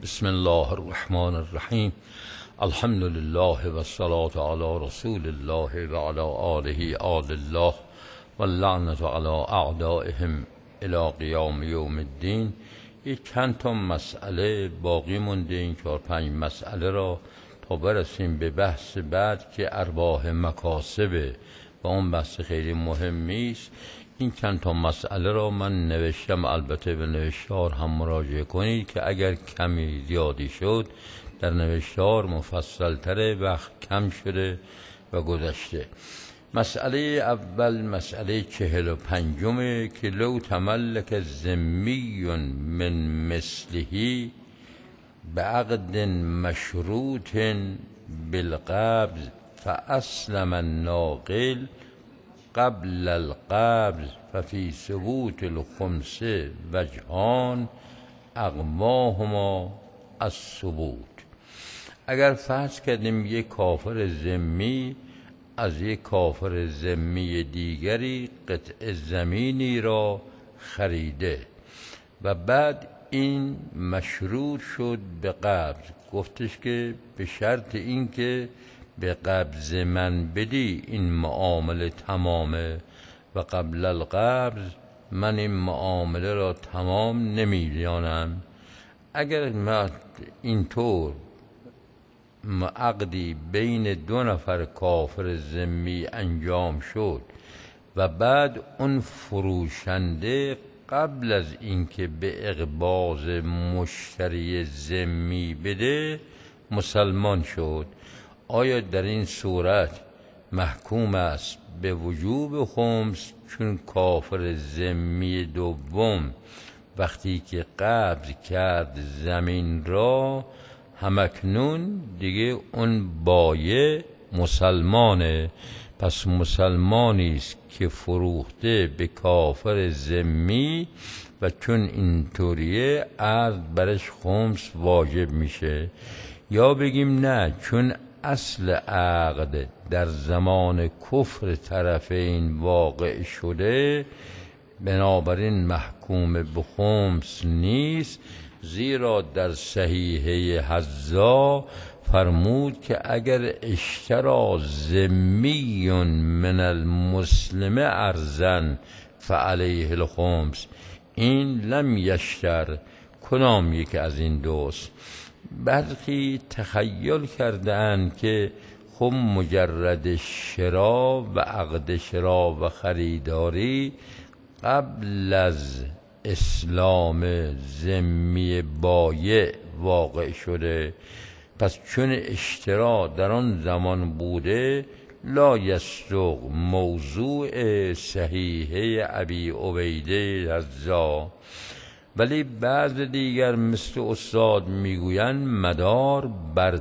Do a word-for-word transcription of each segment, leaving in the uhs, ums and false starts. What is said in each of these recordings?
بسم الله الرحمن الرحیم. الحمد لله و الصلاة علی رسول الله و علی آله آل الله و اللعنة علی اعدائهم الی قیام یوم الدین. یک چند تا مسئله باقی مونده، این چهار پنج مسئله را تا برسیم به بحث بعد که ارباح مکاسبه و اون بحث خیلی مهمی است. این چند تا مسئله را من نوشتم، البته به نوشتار هم مراجعه کنید که اگر کمی زیادی شد در نوشتار مفصل تره، وقت کم شده و گذشته. مسئله اول مسئله چهل و پنجمه که لو تملک ذمی من مثله بعقد مشروط بالقبض فاسلم الناقل قبل القبض ففي ثبوت الخمس وجهان اقواهما الثبوت. اگر فرض کردیم یک کافر ذمی از یک کافر ذمی دیگری قطع زمینی را خریده و بعد این مشروط شد به قبض، گفتش که به شرط این که به قبض من بدی این معامله تمامه و قبل القبض من این معامله را تمام نمیدانم. اگر ما اینطور عقدی بین دو نفر کافر ذمی انجام شد و بعد اون فروشنده قبل از اینکه به اقباض مشتری ذمی بده مسلمان شد، آیا در این صورت محکوم است به وجوب خمس؟ چون کافر ذمی دوم وقتی که قبض کرد زمین را همکنون دیگه اون بایع مسلمانه، پس مسلمانی است که فروخته به کافر ذمی و چون اینطوریه عرض برش خمس واجب میشه. یا بگیم نه، چون اصل عقد در زمان کفر طرفین واقع شده بنابراین محکوم به خمس نیست، زیرا در صحیحه حذا فرمود که اگر اشترا ذمی من المسلم ارزن فعلیه الخمس، این لم یشتر کدام یک از این دوست. برخی تخیل کردند که خب مجرد شرا و عقد شرا و خریداری قبل از اسلام ذمی بایع واقع شده، پس چون اشترا در آن زمان بوده لا یصدق موضوع صحیحه ابی عبیده حذا. ولی بعض دیگر مثل استاد میگویند مدار بر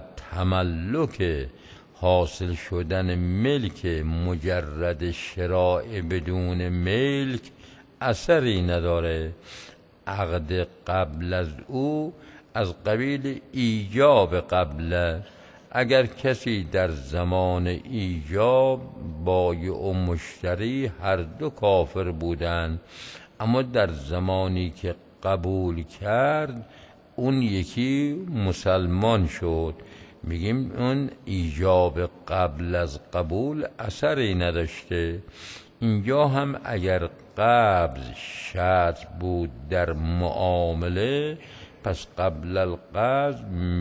تملک حاصل شدن ملک مجرد شراء بدون ملک اثری نداره. عقد قبل از او از قبیل ایجاب قبل، اگر کسی در زمان ایجاب بایع و مشتری هر دو کافر بودند اما در زمانی که قبول کرد اون یکی مسلمان شد، میگیم اون ایجاب قبل از قبول اثری نداشته. اینجا هم اگر قبض شرط بود در معامله، پس قبل القبض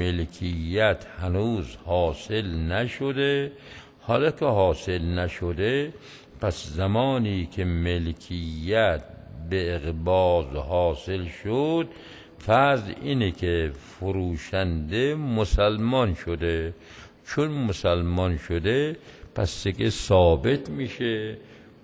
ملکیت هنوز حاصل نشده. حالا که حاصل نشده پس زمانی که ملکیت به اقباض حاصل شد فرض اینه که فروشنده مسلمان شده. چون مسلمان شده پس که ثابت میشه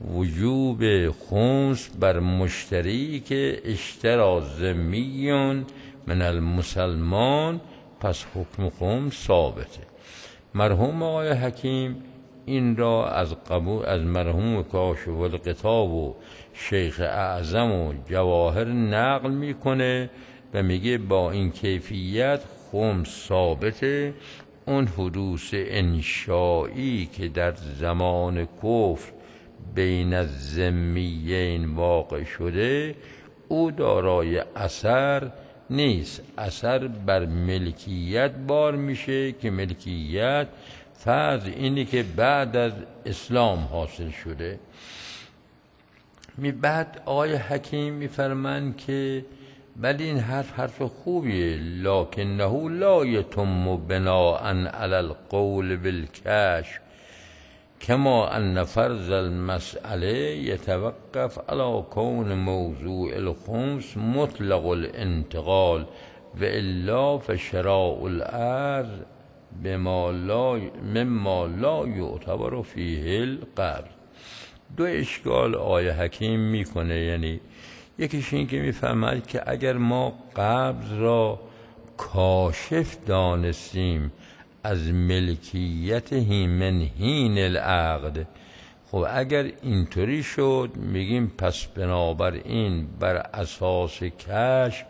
وجوب خمس بر مشتری که اشترا ذمیون من المسلمان، پس حکم خمس ثابته. مرحوم آقای حکیم این را از قبول از مرحوم کاشف الغطا و شیخ اعظم و جواهر نقل میکنه و میگه با این کیفیت خمس ثابته. اون حدوث انشایی که در زمان کفر بین الذمیین واقع شده او دارای اثر نیست، اثر بر ملکیت بار میشه که ملکیت فرض اینی که بعد از اسلام حاصل شده. می بعد آقای حکیم میفرمند که ولی این حرف حرف خوبیه، لکنه لا یتم بناء علی القول بالکشف کما ان فرض المسئله یتوقف علی کون موضوع الخمس مطلق الانتقال و الا فشراء الارض بما لا مما لا یعتبر فیه القبض. دو اشکال آیه حکیم میکنه، یعنی یکیش این که میفهمد که اگر ما قبض را کاشف دانستیم از ملکیت من حین العقد، خب اگر اینطوری شد میگیم پس بنابراین بر اساس کشف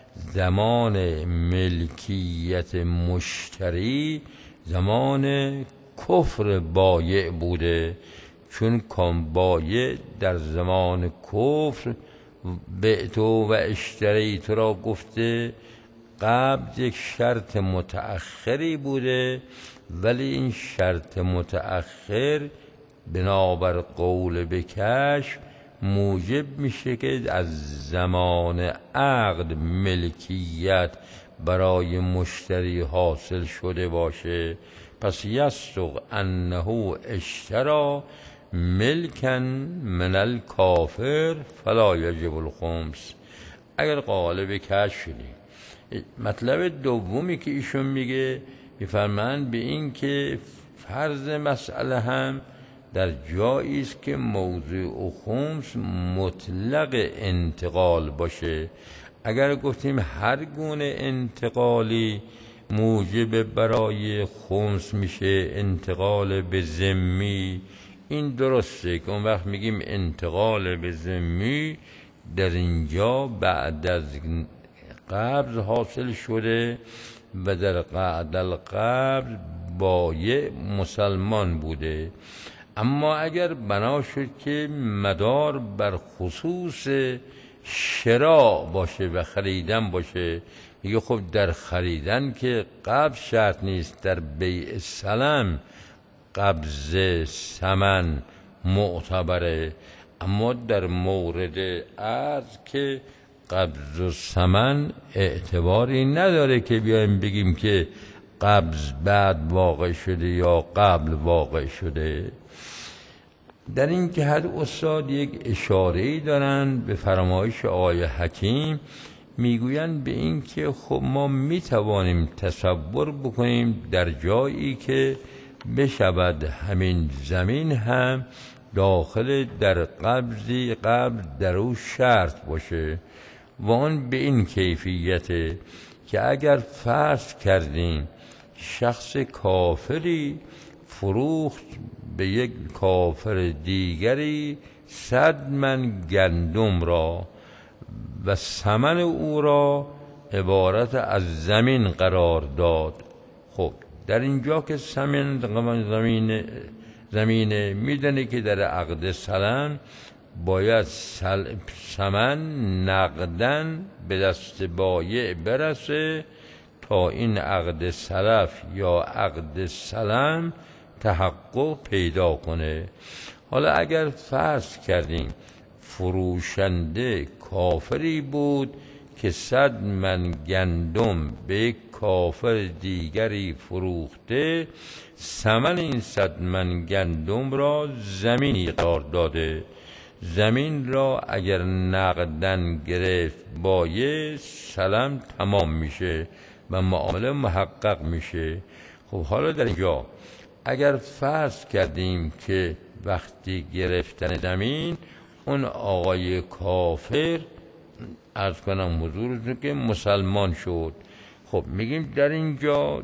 زمان ملکیت مشتری زمان کفر بایع بوده، چون کام بایع در زمان کفر بعتو و اشتری تو را گفته قبض یک شرط متأخری بوده، ولی این شرط متأخر بنابر قول بکش موجب میشه که از زمان عقد ملکیت برای مشتری حاصل شده باشه. پس یصدق انه اشترا ملکن من الکافر فلا یجب الخمس. اگر قالب کش شدی. مطلب دومی که ایشون میگه میفرمایند به این که فرض مسئله هم در جایی است که موضوع خمس مطلق انتقال باشه. اگر گفتیم هر گونه انتقالی موجب برای خمس میشه انتقال به ذمی، این درسته که اون وقت میگیم انتقال به ذمی در اینجا بعد از قبض حاصل شده و در قعد القبض بایع مسلمان بوده. اما اگر بنا شد که مدار بر خصوص شراء باشه و خریدن باشه، میگه خب در خریدن که قبض شرط نیست، در بیع سلم قبض ثمن معتبره، اما در مورد عرض که قبض و ثمن اعتباری نداره که بیایم بگیم که قبض بعد واقع شده یا قبل واقع شده. در این که هر استاد یک اشاره‌ای دارن به فرمایش آقای حکیم، میگویند به این که خب ما میتوانیم تصور بکنیم در جایی که بشود همین زمین هم داخل در قبضی قبض در او شرط باشه و آن به این کیفیته که اگر فرض کردیم شخص کافری فروخت به یک کافر دیگری صد من گندم را و ثمن او را عبارت از زمین قرار داد، خب در اینجا که ثمن زمین زمینه میدونه که در عقد سلم باید ثمن نقدن به دست بایع برسه تا این عقد سلف یا عقد سلم تحقق پیدا کنه. حالا اگر فرض کردیم فروشنده کافری بود که صد من گندم به یک کافر دیگری فروخته، ثمن این صد من گندم را زمینی قرار داده، زمین را اگر نقدن گرفت بایع سلم تمام میشه و معامله محقق میشه. خب حالا در اینجا اگر فرض کردیم که وقتی گرفتن زمین اون آقای کافر عرض کنم حضورتون که مسلمان شد، خب میگیم در اینجا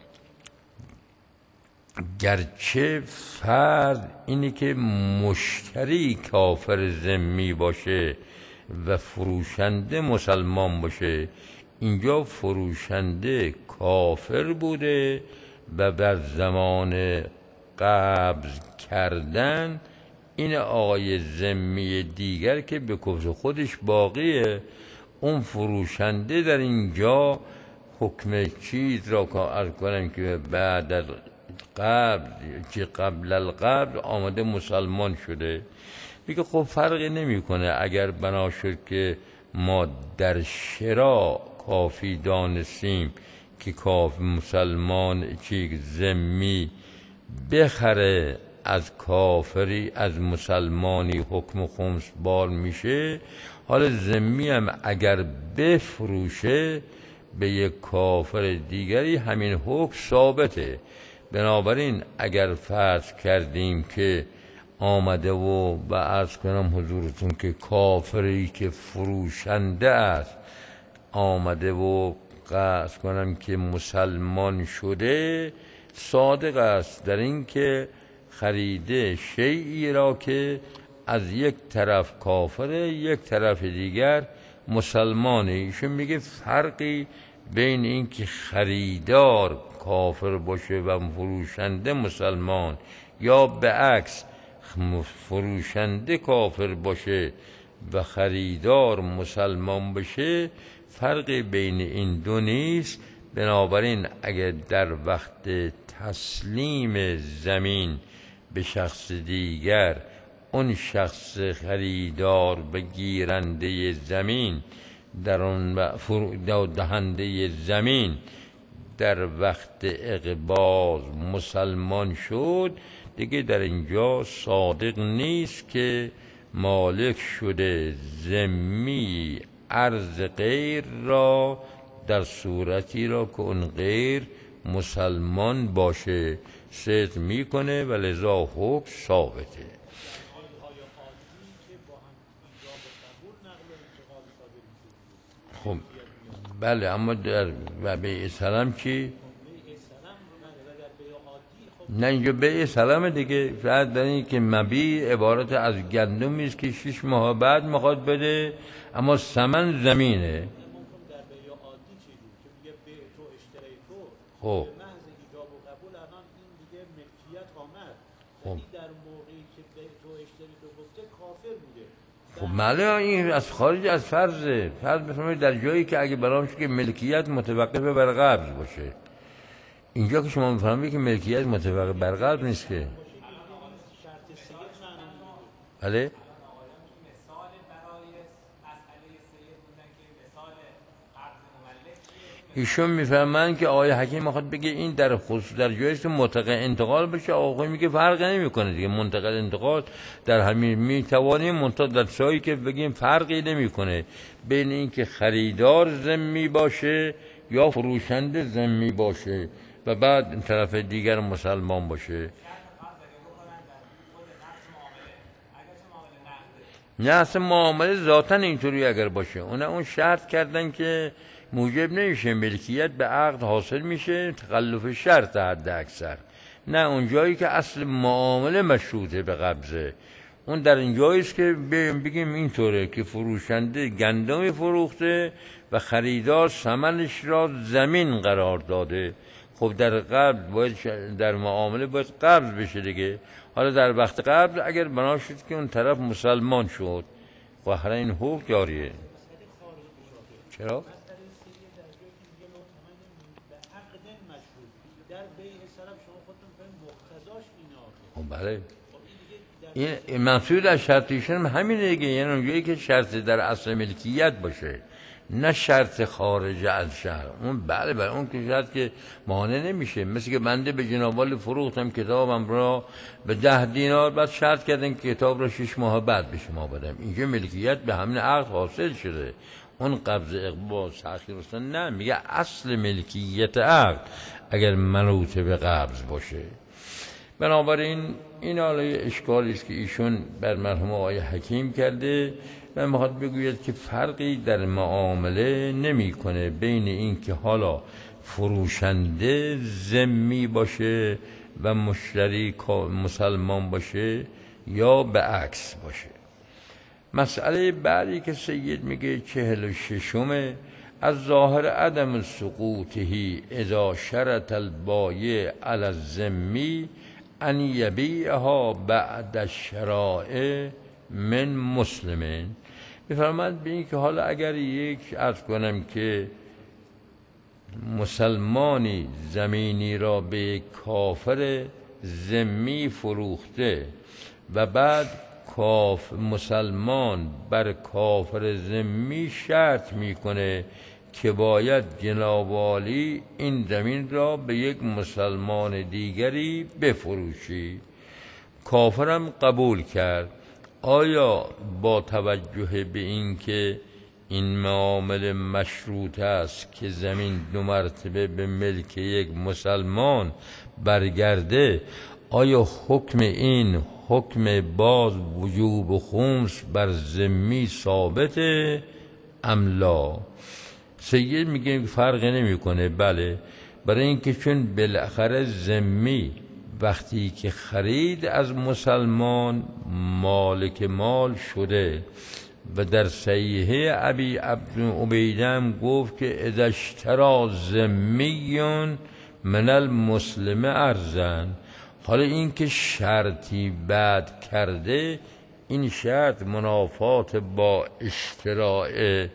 گرچه فرض اینی که مشتری کافر ذمی باشه و فروشنده مسلمان باشه، اینجا فروشنده کافر بوده و بر زمان قبض کردن این آقای ذمی دیگر که به کفر خودش باقیه، اون فروشنده در اینجا حکم چیز را که عرض کنم که بعد از قبل که قبل القبل آمده مسلمان شده، میگه خب فرقی نمیکنه اگر بنا شد که ما در شرا کافی دانستیم که کافی مسلمان چی ذمی بخره از کافری از مسلمانی حکم خمس بار میشه، حالا ذمی هم اگر بفروشه به یک کافر دیگری همین حکم ثابته. بنابراین اگر فرض کردیم که آمده و به عرض کنم حضورتون که کافری که فروشنده است آمده و قصد کنم که مسلمان شده، صادق است در این که خریده شیئی را که از یک طرف کافره یک طرف دیگر مسلمانه. ایشون میگه فرقی بین این که خریدار کافر باشه و فروشنده مسلمان یا به عکس فروشنده کافر باشه و خریدار مسلمان باشه، فرقی بین این دو نیست. بنابراین اگر در وقت تسلیم زمین به شخص دیگر اون شخص خریدار به گیرنده زمین در اون دهنده زمین در وقت اقباض مسلمان شد، دیگه در اینجا صادق نیست که مالک شده ذمی عرض غیر را در صورتی را که اون غیر مسلمان باشه صدق میکنه و لذا حکم ثابته. خب بله، اما در بیع سلام چی؟ نه اینجا بیع سلام دیگه، فقط در این که مبیع عبارت از گندمی است که شش ماه بعد میخواد بده اما ثمن زمینه. خب خب خب ماله این از خارج از فرضه. فرض بفرمایید در جایی که اگه برام شد که ملکیت متوقف بر قبض باشه، اینجا که شما میفهمید که ملکیت متوقف بر قبض نیست که. بله ایشون میفهمن که آقای حکیم میخواد بگه این در خصوص در جایی که منتقل انتقال بشه. آقای میگه فرق نمیکنه دیگه، منتقل انتقال در همین میتوانیم منتقل در سایی که بگیم فرقی نمیکنه بین این که خریدار ذمی باشه یا فروشنده ذمی باشه و بعد این طرف دیگر مسلمان باشه. نه اصلا معامله ذاتن اینطوری اگر باشه، اون اون شرط کردن که موجب نمیشه ملکیت به عقد حاصل میشه، تخلف شرط حد اکثر. نه اون جایی که اصل معامله مشروطه به قبضه، اون در این جایی است که بگیم اینطوره که فروشنده گندم فروخته و خریدار ثمنش را زمین قرار داده. خب در قبض باید در معامله باید قبض بشه دیگه. حالا در وقت قبض اگر بنا شد که اون طرف مسلمان شد و هر این حکم جاریه. چرا؟ بله این منصور از شرطیشون همینه دیگه، یعنی اونجایی که شرط در اصل ملکیت باشه نه شرط خارج از شهر. اون بله بله اون که شرط که مانع نمیشه. مثل که بنده به جناب والی فروختم کتابم را به ده دینار، بعد شرط کردن که کتاب را شش ماه بعد به شما بدم. اینجا ملکیت به همین عقد حاصل شده، اون قبض اقباض تأخیر رسن نه، میگه اصل ملکیت عقد اگر منوط به قبض باشه. بنابراین این حالا اشکالی است که ایشون بر مرحوم آقای حکیم کرده و میخواد بگوید که فرقی در معامله نمیکنه بین این که حالا فروشنده ذمی باشه و مشتری مسلمان باشه یا به عکس باشه. مسئله بعدی که سید میگه چهل و ششمه، از ظاهر عدم سقوطهی اذا شرط البایع علی الذمی ان یبیعها بعد الشراء من مسلمین. میفرماید به این که حالا اگر یک عرض کنم که مسلمانی زمینی را به یک کافر ذمی فروخته و بعد کاف مسلمان بر کافر ذمی شرط میکنه که باید جناب عالی این زمین را به یک مسلمان دیگری بفروشی، کافرم قبول کرد. آیا با توجه به این که این معامله مشروط است که زمین دو مرتبه به ملک یک مسلمان برگرده، آیا حکم این حکم باز وجوب و خمس بر ذمی ثابته ام لا؟ سید میگه فرقی نمیکنه. بله، برای اینکه چون بالاخره ذمی وقتی که خرید از مسلمان مالک مال شده و در صحیحه ابی عبد عبیدم گفت که اذا اشتری ذمی من المسلم ارزن. حالا این که شرطی بعد کرده، این شرط منافات با اشتراء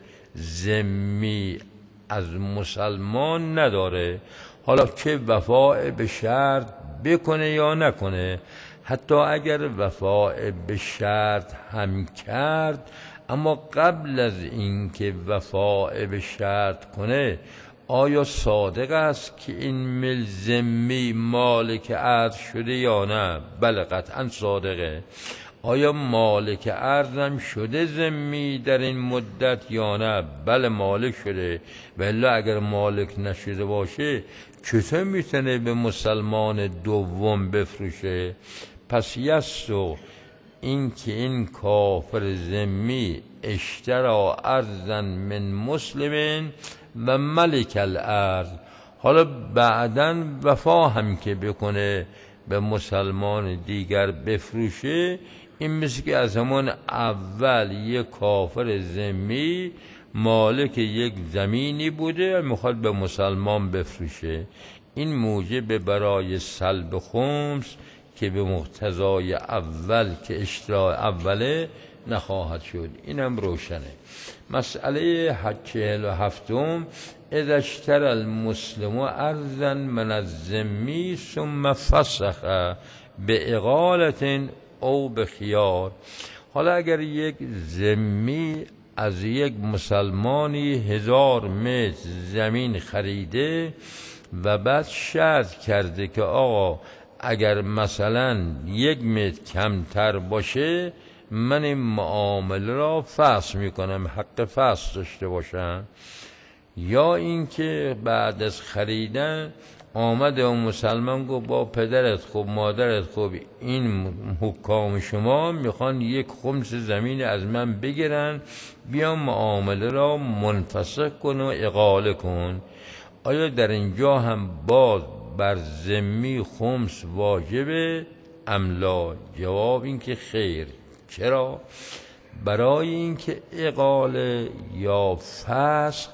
ذمی از مسلمان نداره. حالا که وفاء به شرط بکنه یا نکنه، حتی اگر وفاء به شرط هم کرد، اما قبل از اینکه وفاء به شرط کنه آیا صادق است که این مل ذمی مالک ارض شده یا نه؟ بله قطعا صادقه. آیا مالک ارزم شده ذمی در این مدت یا نه؟ بله مالک شده. ولی اگر مالک نشده باشه چطور میتونه به مسلمان دوم بفروشه؟ پس یستو این که این کافر ذمی اشترا ارزن من مسلمین و ملک الارض، حالا بعداً وفا هم که بکنه به مسلمان دیگر بفروشه، این مثل که از همون اول یک کافر ذمی مالک یک زمینی بوده میخواد به مسلمان بفروشه. این موجب برای سلب خمس که به مقتضای اول که اشتراء اوله نخواهد شد. اینم روشنه. مسئله چهل و هفتم، اذا اشترى المسلم ارزا من الذمی ثم فسخ به اقالة او به خیار. حالا اگر یک ذمی از یک مسلمانی هزار متر زمین خریده و بعد شرط کرده که آقا اگر مثلا یک متر کمتر باشه من این معامله را فسخ میکنم، حق فسخ داشته باشم، یا اینکه بعد از خریدن آمده و مسلمان گفت با پدرت خوب مادرت خوب این حکام شما میخوان یک خمس زمین از من بگیرن، بیا معامله را منفسخ کن و اقاله کن. آیا در اینجا هم باز بر ذمی خمس واجبه ام لا؟ جواب این که خیر. چرا؟ برای اینکه اقاله یا فسخ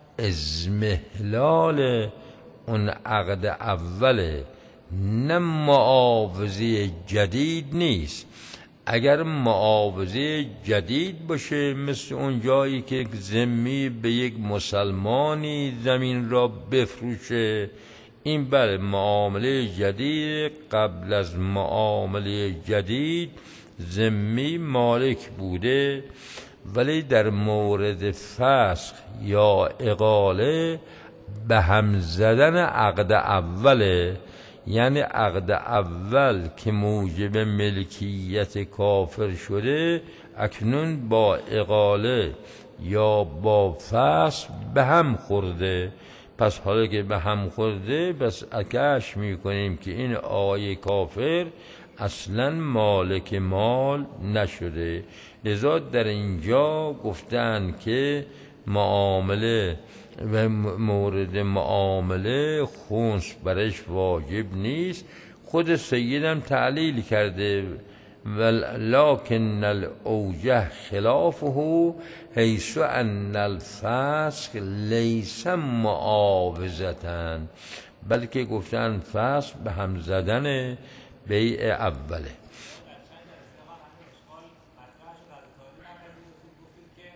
ازمهلال اون عقد اوله، نه معاوضه جدید نیست. اگر معاوضه جدید باشه مثل اون جایی که ذمی به یک مسلمانی زمین را بفروشه، این بله معامله جدید. قبل از معامله جدید ذمی مالک بوده، ولی در مورد فسخ یا اقاله به هم زدن عقد اوله، یعنی عقد اول که موجب ملکیت کافر شده اکنون با اقاله یا با فسخ به هم خورده. پس حالا که به هم خورده بس اکش میکنیم که این آقای کافر اصلا مالک مال نشده. لذا در اینجا گفتن که معامله و مورد معامله خمس برش واجب نیست. خود سیدم تعلیل کرده ولکن الاوجه خلافه حیث ان الفسخ لیس معاوضة، بلکه گفتن فسخ به هم زدن بیع اوله.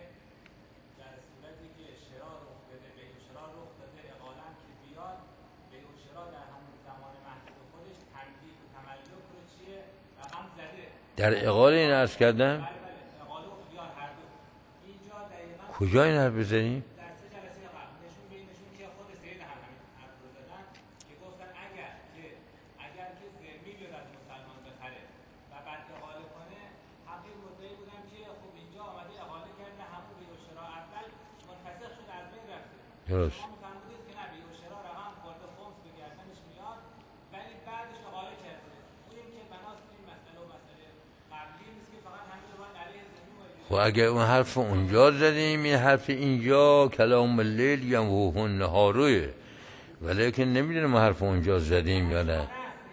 در اقاله این عرض کردم. کجا این حرف بزنیم؟ درست. خب اگه اون حرف اونجا زدیم، این حرف اینجا کلام اللیل یا وحو نهاروه، ولیکن نمیدونم حرف اونجا زدیم یا نه.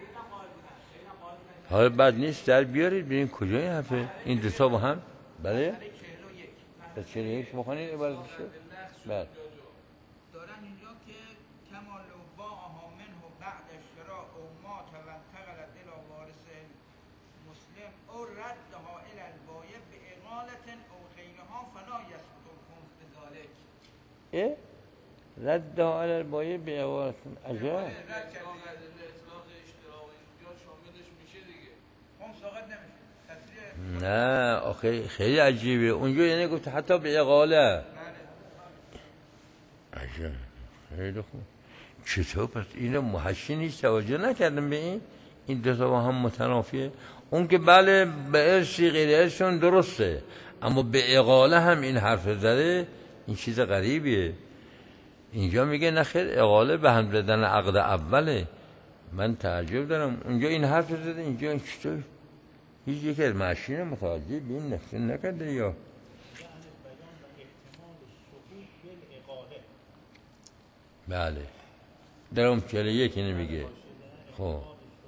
حالا بد نیست در بیارید ببینید کجا این حرفه. این دو تا با هم بله تا چهل و یک بخونید عبارت شد. بله دارن اینجا که کما لو باعها منه بعد شراء او مات و انتقلت الى وارث مسلم او ردها الى البایع باقالة او غیرها فلا یسقط الخمس بذلك. اه ردها الى البایع باقالة. عجب. نه آخه خیلی عجیبه اونجا، یعنی گفت حتی به اقاله. عجب خیلی خوب. چطور پس اینو محشی نیست توجه نکردم به این این دو تا با هم متنافیه. اون که بله به ارثی غیر ارثشون درسته، اما به اقاله هم این حرف زده، این چیز غریبیه. اینجا میگه نه خیر اقاله به هم زدن عقد اوله. من تعجب دارم اونجا این حرف زده، اینجا این چطور هیچ یک از ماشین متوجه به این نفسه نکرده یا بله در اون چهل یکی نمیگه. خب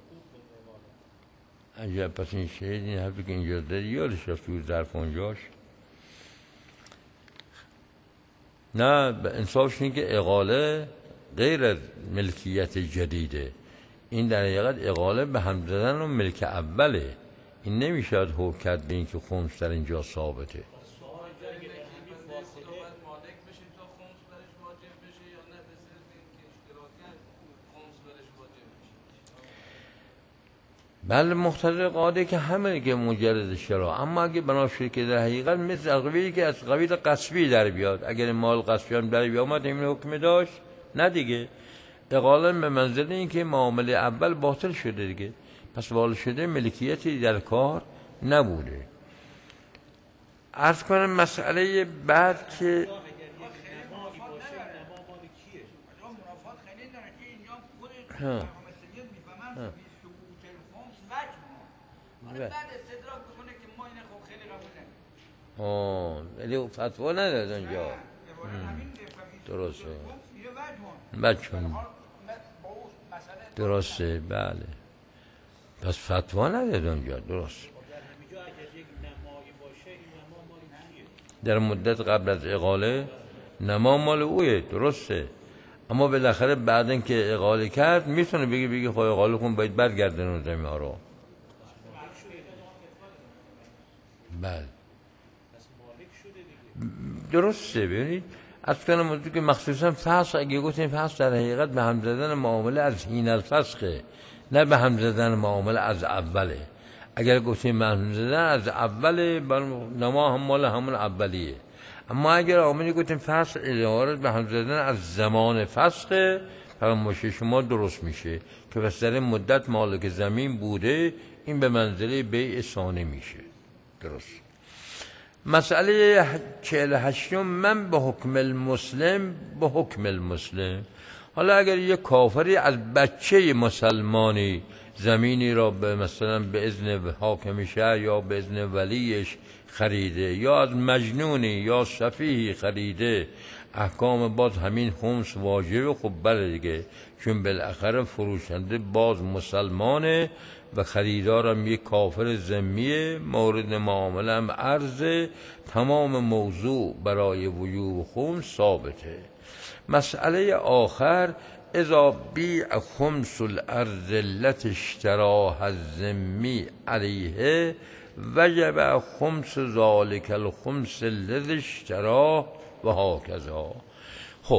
عجب پس این شهید این حرفی که اینجا داری یادش رفت توی ظرف اونجاش. نه انصافش این که اقاله غیر از ملکیت جدیده، این در حقیقت اقاله به هم زدن و ملک اوله. این نمیشد حکم کرد به این که خمس در اینجا ثابته. بله مقتضی قاعده که همه که مجرد شرا، اما اگه بنا شد که در حقیقت مثل قبیلی که از قبیل قصبی در بیاد، اگر مال قصبی هم در بیامد این حکم داشت نه دیگه. اقاله به منزله این که معامله اول باطل شده دیگه، پس والا شده ملکیتی در کار نبوده. عرض کنم مسئله بعد که ها بعد استدراک بکنه که ما اینه خب خیلی قبول نمی‌کنیم. ولی فتوا نداد اونجا. درسته. بچون درسته بله. پس فتوا نداد اونجا. درست. در مدت قبل از اقاله نما مال اوه. درسته. اما بالاخره بعد اینکه اقاله کرد میتونه بگی بگی خب اقاله کن باید برگردن زمین ها رو. بله درسته. ببینید از کنم موضوع که مخصوصا فصل اگه گفتیم فصل در حقیقت به هم زدن معامله از حین الفسخه، نه به هم زدن معامله از اوله. اگر گفتیم به هم زدن از اوله نما هم مال همون اولیه، اما اگر آمدی گفتیم فصل اداره به هم زدن از زمان فسخه، فرمایش شما درست میشه که پس در مدت مالک زمین بوده، این به منزله بیع ثانی میشه. درست. مسئله چهل و هشتم من به حکم المسلم به حکم المسلم. حالا اگر یک کافری از بچه مسلمانی زمینی را به مثلا به اذن حاکم شهر یا به اذن ولیش خریده، یا از مجنونی یا سفیهی خریده، احکام باز همین خمس واجبه. خب بله دیگه، چون بالاخره فروشنده باز مسلمانه و خریدارم یک کافر ذمیه، مورد معامله هم عرضه، تمام موضوع برای وجوب خمس ثابته. مسئله آخر اذا بیع خمس الارض التي اشتراها الذمی علیه وجب خمس ذلك الخمس الذي اشتراه و هكذا. خب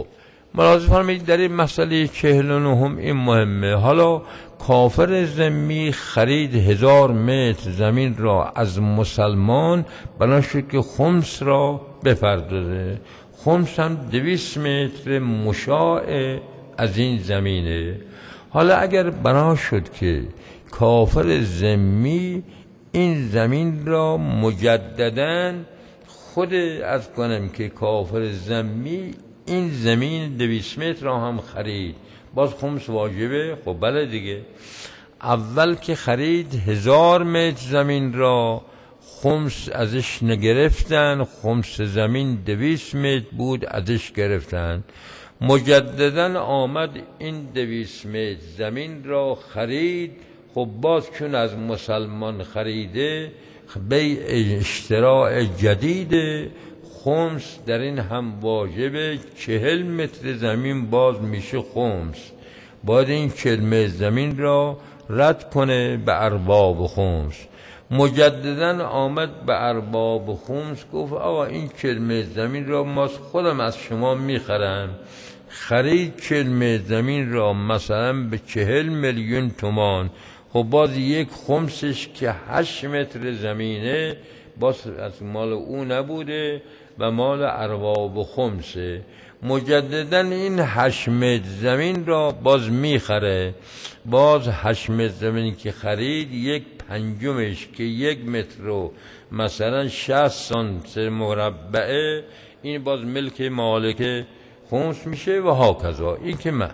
ملاحظه فرمایید در این مسئله چهل و نهم این مهمه. حالا کافر ذمی خرید هزار متر زمین را از مسلمان بنا شد که خمس را بپردازه. خمس هم دویست متر مشاع از این زمینه. حالا اگر بنا شد که کافر ذمی این زمین را مجدداً خود از کنم که کافر ذمی این زمین دویست متر را هم خرید، باز خمس واجبه؟ خب بله دیگه. اول که خرید هزار متر زمین را، خمس ازش نگرفتن، خمس زمین دویست متر بود ازش گرفتن. مجددا آمد این دویست متر زمین را خرید، خب باز چون از مسلمان خریده بیع اشتراع جدید، خمس در این هم واجبه. چهل متر زمین باز میشه خمس، باید این چهل متر زمین را رد کنه به ارباب خمس. مجددا آمد به ارباب خمس گفت آقا این چهل متر زمین را ما خودم از شما میخرم. خرید چهل متر زمین را مثلا به چهل میلیون تومان، خب باز یک خمسش که هشت متر زمینه باز از مال او نبوده و مال ارباب خمسه. مجددا این هشت متر زمین را باز میخره، باز هشت متر زمین که خرید یک پنجمش که یک متر رو مثلا شصت سانتی مربعه، این باز ملک مالک خمس میشه و ها کذا. این که من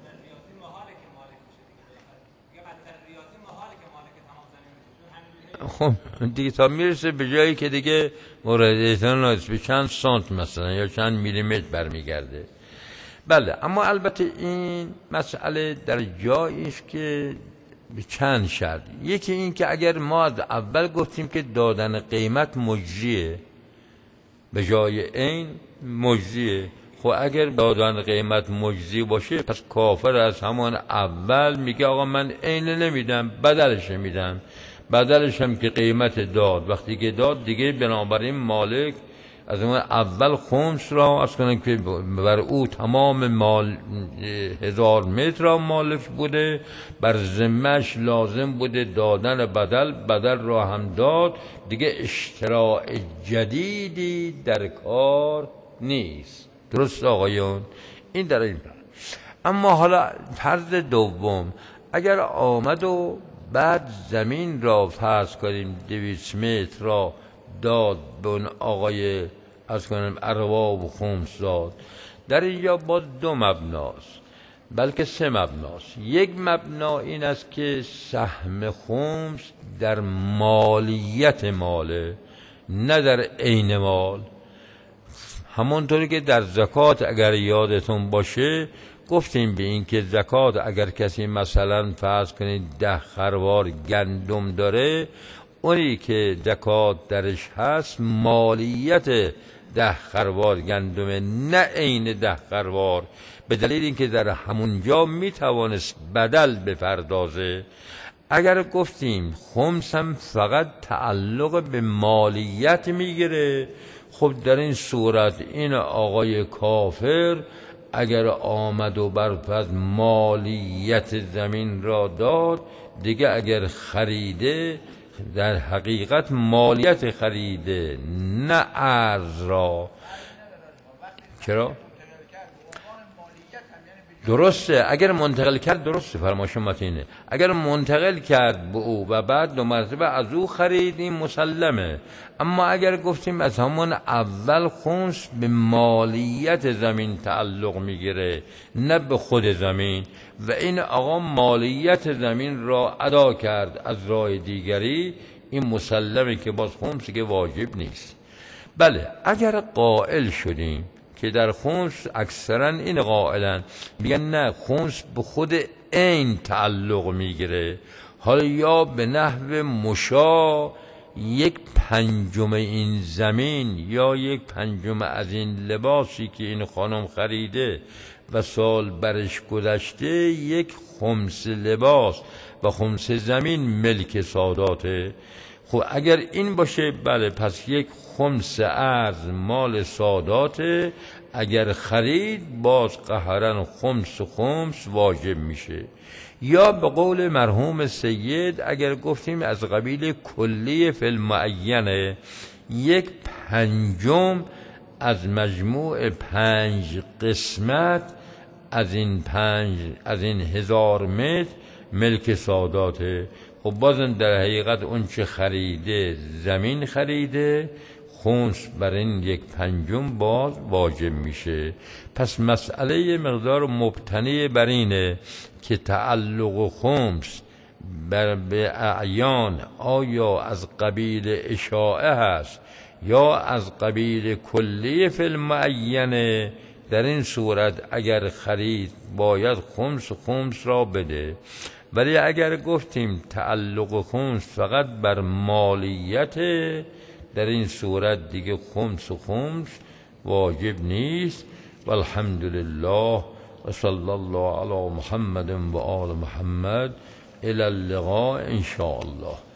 خب دیگه تا میرسه به جایی که دیگه موردیتان نایست به چند سانت مثلا یا چند میلیمتر برمیگرده. بله، اما البته این مسئله در جاییست که به چند شرط. یکی این که اگر ما از اول گفتیم که دادن قیمت مجزیه به جای این مجزیه، خب اگر دادن قیمت مجزی باشه پس کافر از همان اول میگه آقا من عین نمیدم بدلش میدم. بدلش هم که قیمت داد، وقتی که داد دیگه بنابراین مالک از اون اول خمس را از کنه که بر او تمام مال هزار متر را مالک بوده، بر ذمه‌اش لازم بوده دادن بدل، بدل را هم داد، دیگه اشتراع جدیدی در کار نیست. درست آقایون؟ این در این فرض. اما حالا فرض دوم، اگر آمد و بعد زمین را فرض کنیم دویست متر را داد به اون آقای از کنیم ارباب خمس داد، در اینجا باز دو مبناست بلکه سه مبناست. یک مبنا این است که سهم خمس در مالیت ماله نه در عین مال. همونطوری که در زکات اگر یادتون باشه گفتیم به این که زکات اگر کسی مثلا فرض کنید ده خروار گندم داره، اونی که زکات درش هست مالیت ده خروار گندمه نه عین ده خروار، به دلیل اینکه در همونجا میتوانست بدل بپردازه. اگر گفتیم خمس هم فقط تعلق به مالیت میگیره، خب در این صورت این آقای کافر اگر آمد و برپس مالیت زمین را داد، دیگه اگر خریده در حقیقت مالیت خریده نه ارز را. چرا؟ درسته اگر منتقل کرد، درسته فرمایشون متینه، اگر منتقل کرد به او و بعد دو مرتبه از او خرید این مسلمه. اما اگر گفتیم از همون اول خمس به مالیت زمین تعلق میگیره نه به خود زمین، و این آقا مالیت زمین را ادا کرد از راه دیگری، این مسلمه که باز خمس که واجب نیست. بله، اگر قائل شدیم که در خمس اکثرا این قائلن میگن نه خمس به خود عین تعلق میگیره، حالا یا به نحو مشا یک پنجم این زمین یا یک پنجم از این لباسی که این خانم خریده و سال برش گذشته یک خمس لباس و خمس زمین ملک ساداته. خب اگر این باشه بله، پس یک خمس ارز مال ساداته، اگر خرید باز قهرن خمس و خمس واجب میشه. یا به قول مرحوم سید اگر گفتیم از قبیل کلی فی المعینه، یک پنجم از مجموع پنج قسمت از این پنج از این هزار متر ملک ساداته. خب بازم در حقیقت اون چه خریده زمین خریده، خمس بر این یک پنجم باز واجب میشه. پس مسئله مقدار مبتنی بر اینه که تعلق خمس بر به اعیان آیا از قبیل اشاعه هست یا از قبیل کلی فی المعینه. در این صورت اگر خرید باید خمس خمس را بده. ولی اگر گفتیم تعلق خمس فقط بر مالیت، در این صورت دیگه خمس و خمس واجب نیست. والحمد لله و صلی الله علی محمد و آل محمد. الی اللقاء ان شاء الله.